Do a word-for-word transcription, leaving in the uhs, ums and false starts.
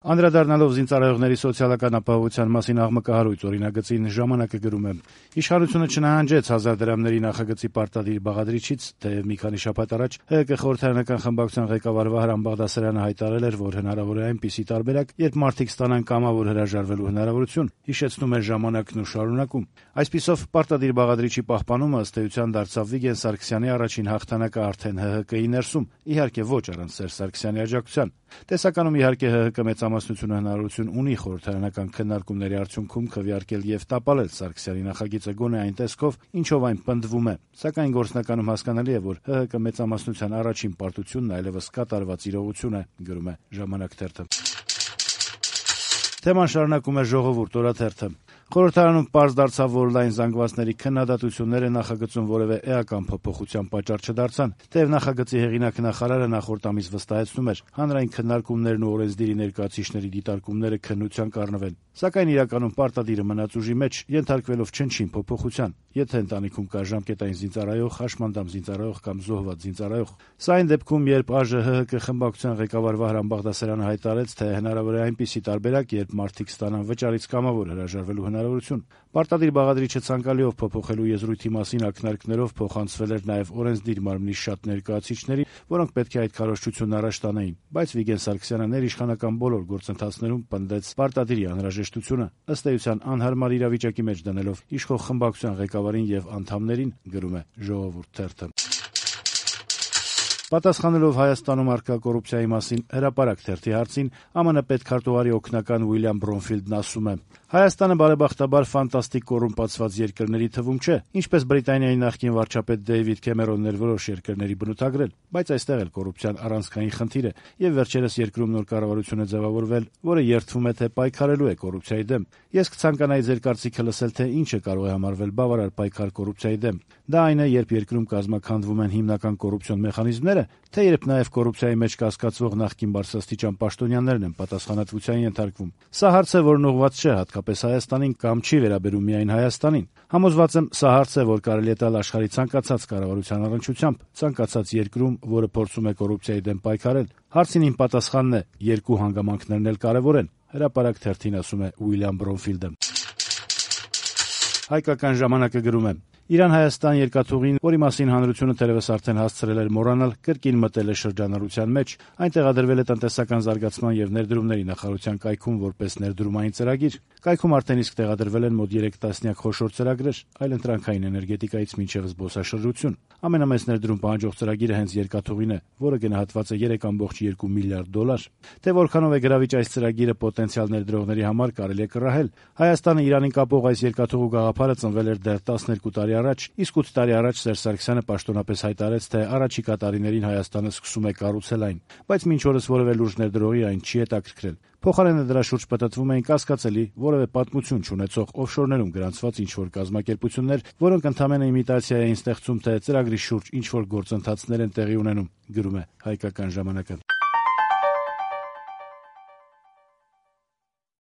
Անդրադառնալով զինծառայողների սոցիալական ապահովության մասին աղմկահարույց օրինագծին ժամանակը գրում է. Իշխանությունը չնահանջեց հազար դրամների նախագծի պարտադիր բաղադրիչից, թեև մի քանի շաբաթ առաջ ՀՀԿ խորհրդարանական խմբակցության ղեկավար Վահրամ Բաղդասարյանը հայտարարել էր, որ հնարավոր է այնպիսի տարբերակ, երբ մարդիկ ստանան կամավոր հրաժարվելու հնարավորություն, հիշեցնում է ժամանակն ու շարունակում. Այսպիսով պարտադիր բաղադրիչի պահպանումը ըստ էության դարձավ Վիգեն Սարգսյանի առաջին հաղթանակը արդեն ՀՀԿ-ի ներսում, իհարկե ոչ առանց Սերժ Սարգսյանի աջակցության։ Տեսականում իհարկե ՀՀԿ մեծամասնությունը հնարավորություն ունի խորհրդարանական քննարկումների արդյունքում քվեարկել եւ տապալել Սարգսյանի նախագիծը գոնե այն տեսքով, ինչով այն պնդվում է, սակայն գործնականում հասկանալի է, որ ՀՀԿ մեծամասնության առաջին պարտությունն այլևս կատարված իրողություն է, գրում է Ժամանակ թերթը։ Թեման շարունակում է Ժողովուրդ օրաթերթը։ Խորհրդարանում պարզ դարձավ, որ լայն զանգվածների քննադատությունները նախագծում որևէ էական փոփոխության պատճառ չդարձան, թեև նախագծի հեղինակ նախարարը նախորդ ամիս վստահեցնում էր, հանրային քննարկումներն ու օրենսդիրի ներկայացուցիչների դիտարկումները քննության կառնվեն, սակայն իրականում պարտադիրը մնաց ուժի մեջ, ենթարկվելով չնչին փոփոխության, եթե ընտանիքում կա ժամկետային զինծառայող, հաշմանդամ զինծառայող կամ զոհված զինծառայող։ Սա այն դեպքում, երբ ԱԺ-ՀՀԿ խմբակցության ղեկավար Վահրամ Բաղդասարյանը հայտարարեց, թե հնարավոր է այնպիսի տարբերակ, երբ մարդիկ ստանան վճարից կամավոր հրաժարվելու հնարավորություն։ Պարտադիր բաղադրիչը ցանկալիով փոփոխելու եզրույթի մասին ակնարկներով փոխանցվել էր նաև օրենսդիր մարմնի շատ ներկայացուցիչների, որոնք պետք է այդ քարոզչությունն առաջ տանեին, բայց Վիգեն Սարգսյանը ներիշխանական բոլոր գործընթացներում պնդեց պարտադիրի անհրաժեշտությունը, ըստ էության անհարմար իրավիճակի մեջ դնելով իշխող խմբակցության ղեկավարին եւ անդամներին, գրում է Ժողովուրդ թերթը։ Պատասխանելով Հայաստանում առկա կոռուպցիայի մասին Հրապարակ թերթի հարցին, ԱՄՆ պետքարտուղարի օգնական Ուիլյամ Բրոնֆիլդն ասում է. Հայաստանը բարեբախտաբար ֆանտաստիկ կոռումպացված երկրների թվում չէ, ինչպես Բրիտանիայի նախկին վարչապետ Դեյվիդ Քեմերոնն էր որոշ երկրների բնութագրել, բայց այստեղ էլ կոռուպցիան առանցքային խնդիր է, եւ վերջերս երկրում նոր կառավարություն է ձևավորվել, որը երդվում է, թե պայքարելու է կոռուպցիայի դեմ։ Ես կցանկանայի ձեր կարծիքը լսել, թե ինչը կարող է համարվել բավարար պայքար կոռուպցիայի դեմ։ Դա այն է, երբ երկրում կազմաքանդվում են հիմնական կոռուպցիոն մեխանիզմները, թե երբ նաև կոռուպցիայի մեջ կասկածվող նախկին բարձրաստիճան պաշտոնյաներն են պատասխանատվության ենթարկվում։ Սա հարց է, որն ուղղված չէ հատկապես Հայաստանին կամ չի վերաբերում միայն Հայաստանին։ Համոզված եմ, սա հարց է, որ կարելի է տալ աշխարհի ցանկացած կառավարության առնչությամբ, ցանկացած երկրում, որը փորձում է կոռուպցիայի դեմ պայքարել։ Հարցին իմ պատասխանն է՝ երկու հանգամանքներն էլ կարևոր են։ Հրապարակ թերթին ասում է Ուիլյամ Բրոնֆիլդը։ Հայկական ժամանակը գրում է. Իրան-Հայաստան երկաթուղին, որի մասին հանրությունը թերևս արդեն հասցրել էր մոռանալ, կրկին մտել է շրջանառության մեջ։ Այն տեղադրվել է տնտեսական զարգացման եւ ներդրումների նախարարության կայքում որպես ներդրումային ծրագիր։ Կայքում արդեն իսկ տեղադրվել են մոտ երեք տասնյակ խոշոր ծրագրեր, այլընտրանքային էներգետիկայից մինչև զբոսաշրջություն։ Ամենամեծ ներդրում պահանջող ծրագիրը հենց երկաթուղին է, որը գնահատված է երեք կόμք երկու միլիարդ դոլար։ Թե որքանով է գրավիչ այս ծրագիրը պոտենցիալ ներդրողների համար կարելի է կռահել։ Հայաստանը Իրանին կապող այս երկաթուղու գաղափարը ծնվել էր դեռ տասներկու տարի առաջ, իսկ ութ տարի առաջ Սերժ Սարգսյանը պաշտոնապես հայտարարեց, թե առաջիկա տարիներին Հայաստանը սկսում է կառուցել այն, բայց մինչ օրս որևէ լուրջ ներդրողի այն չի հետաքրքրել։ Փոխարենը դրա շուրջ պտտվում էին կասկածելի, որևէ պատմություն չունեցող օֆշորներում գրանցված ինչ-որ կազմակերպություններ, որոնք ընդամենը իմիտացիա էին ստեղծում, թե ծրագրի շուրջ ինչ-որ գործընթացներ են տեղի ունենում, գրում է Հայկական ժամանակը։